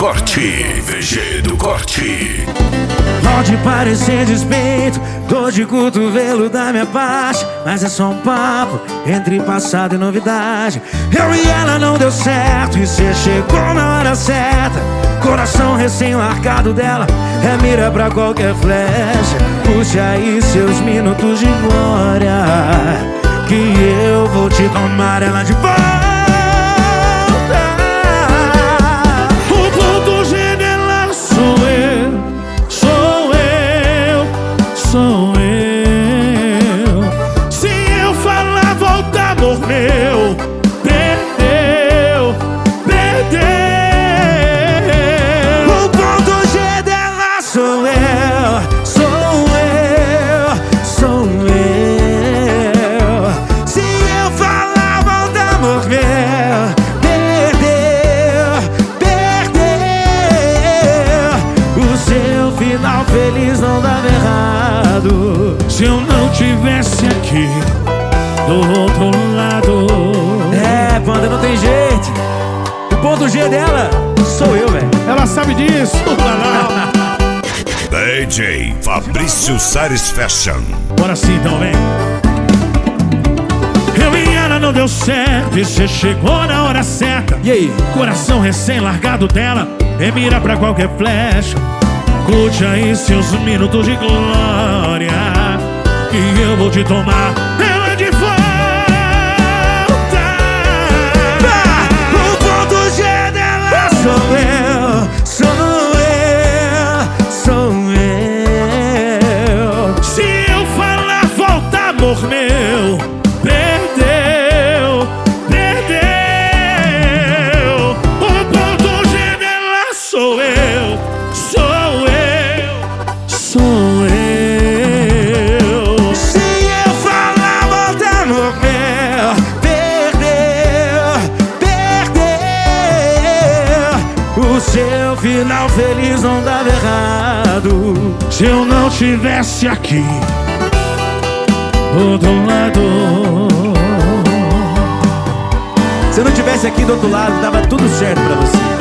Corte, VG do Corte. Pode parecer despeito, dor de cotovelo da minha parte, mas é só um papo entre passado e novidade. Eu e ela não deu certo e cê chegou na hora certa. Coração recém-largado dela é mira pra qualquer flecha. Puxe aí seus minutos de glória, que eu vou te tomar ela de volta. O ponto G dela sou eu, sou eu, sou eu. Se eu falar volta, amor meu, perdeu, perdeu. O ponto G dela sou eu, sou eu, sou eu. Se eu falar volta, amor meu, perdeu, perdeu. O seu final feliz não dava errado se eu não tivesse aqui do outro lado. É, Panda, não tem jeito. O ponto G dela sou eu, velho. Ela sabe disso. DJ Fabrício Sares Fashion. Bora sim então, vem. Eu e ela não deu certo e cê chegou na hora certa. E aí? Coração recém-largado dela é mira pra qualquer flecha. Curte aí seus minutos de glória, que eu vou te tomar ela de volta. O ponto G dela sou eu, sou eu, sou eu. Se eu falar volta, amor meu, perdeu, perdeu. O ponto G dela sou eu, sou eu, sou eu. Se eu falar volta, amor meu, perdeu, perdeu. O seu final feliz não dava errado se eu não tivesse aqui do outro lado. Se eu não tivesse aqui do outro lado, dava tudo certo pra você.